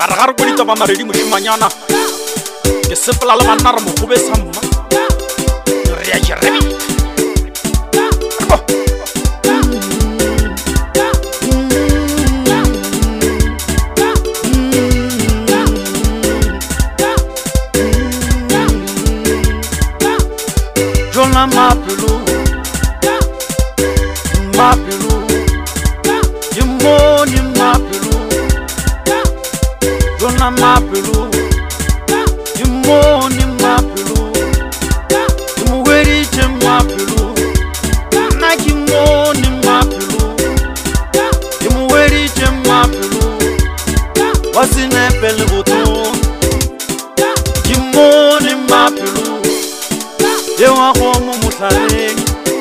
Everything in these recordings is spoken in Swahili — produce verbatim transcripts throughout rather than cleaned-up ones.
Karagaro kuri to mama ready mushimanyana. Ke sepela le banna re mo go besa mma. Re a jeremi. Jona mapulu, mapulu, yimoni mapulu, Jona mapulu, yimoni mapulu, yimuweri che mapulu, na yimoni mapulu, yimuweri che mapulu, wasine pele buto, yimoni mapulu. Yewa homo mutare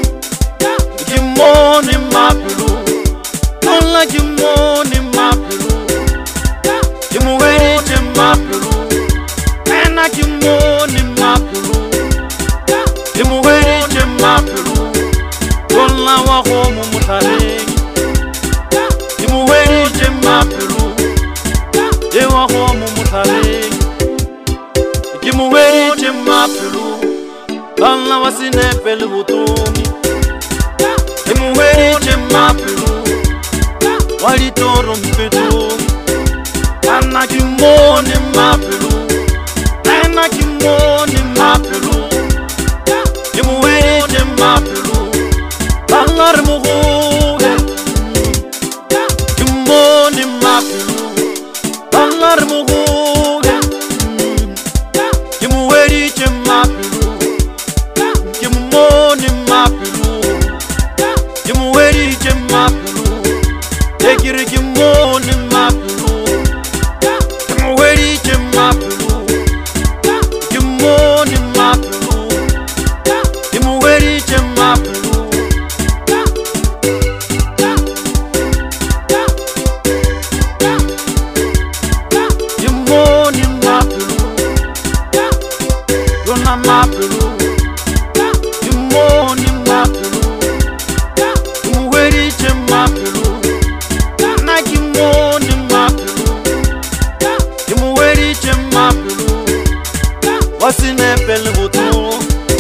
Gimoni mapulu Nola gimoni mapulu Gimuweri che mapulu Ena gimoni mapulu Gimuweri che mapulu Nola wa homo mutare Gimuweri che mapulu Yewa homo mutare Gimuweri che mapulu Balla wasine pele butumi Emuweri che mapulu Wali toro mpetu Anna kimoni mapulu Anna kimoni mapulu Emuweri che mapulu Balla remuhuge Kimoni mapulu Balla remuhuge Emuweri che mapulu Yimuweri che mapulu Egiri gimoni mapulu Yimuweri che mapulu Gimoni mapulu Yimuweri che mapulu Gimoni mapulu Jona mapulu Gimoni mapulu Yimuweri che mapulu Na gimoni mapulu Yimuweri che mapulu Wasine pele buto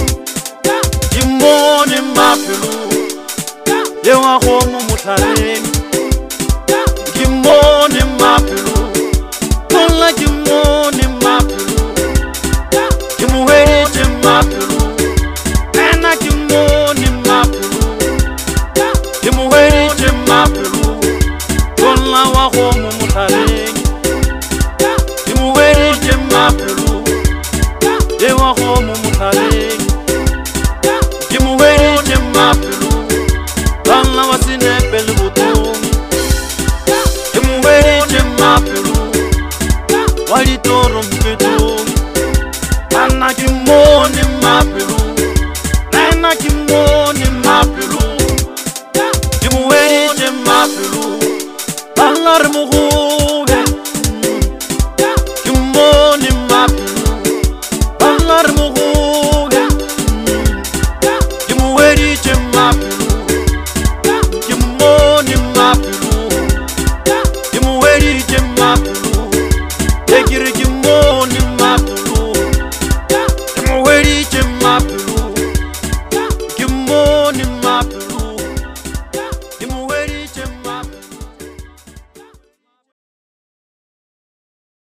Gimoni mapulu Yewa homo mutare Gimoni mapulu Nola gimoni mapulu Yimuweri che mapulu Ena gimoni mapulu Yimuweri che mapulu Nola wa homo mutare Yimuweri che mapulu Yewa homo mutare Yimuweri che mapulu Balla wasine pele butumi Yimuweri che mapulu Wali toro mpetu Anna kimoni mapulu Anna kimoni mapulu Yimuweri che mapulu Balla remuhuge Kimoni mapulu Balla remuhuge Yimuweri che mapulu Kimoni mapulu Yimuweri che mapulu